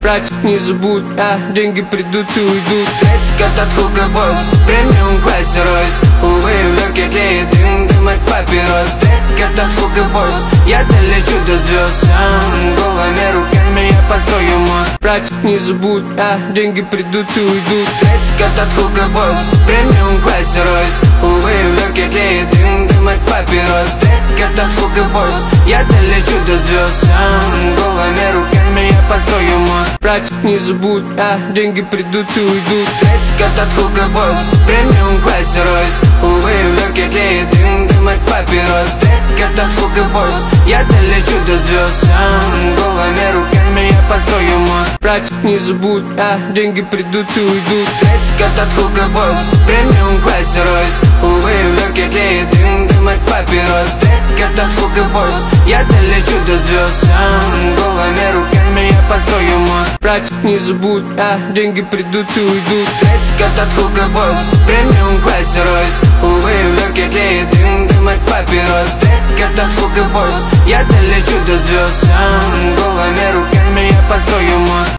Братик, не забудь, деньги придут и уйдут. Классик от Hugo Boss, премиум классе Ройс. Увы, в легкий тлеет дым от папирос. Классик от Hugo Boss, я долечу до звезд. Сам голыми руками я построю мост. Братик, не забудь, деньги придут и уйдут. Классик от Hugo Boss, премиум классе Ройс. Увы, в легкий тлеет дым от папирос. Классик от Hugo Boss, я долечу до звезд. Сам голыми руками я построю мост. Братик, не забудь, деньги придут и уйдут. Классик от Hugo Boss, премиум классе Ройс. Увы, в легкий тлеет дым от папирос. Классик от Hugo Boss, я долечу до звезд. Сам голыми руками я построю мост. Братик, не забудь, деньги придут и уйдут. Классик от Hugo Boss, премиум классе Ройс. Увы, в легкий тлеет дым от папирос. Классик от Hugo Boss, я долечу до звезд. Сам голыми руками я построю мост. Братик, не забудь, деньги придут и уйдут. Классик от Hugo Boss, премиум классе Ройс. Увы, в легкий тлеет дым от папирос. Классик от Hugo Boss, я долечу до звезд. Сам голыми руками я построю мост.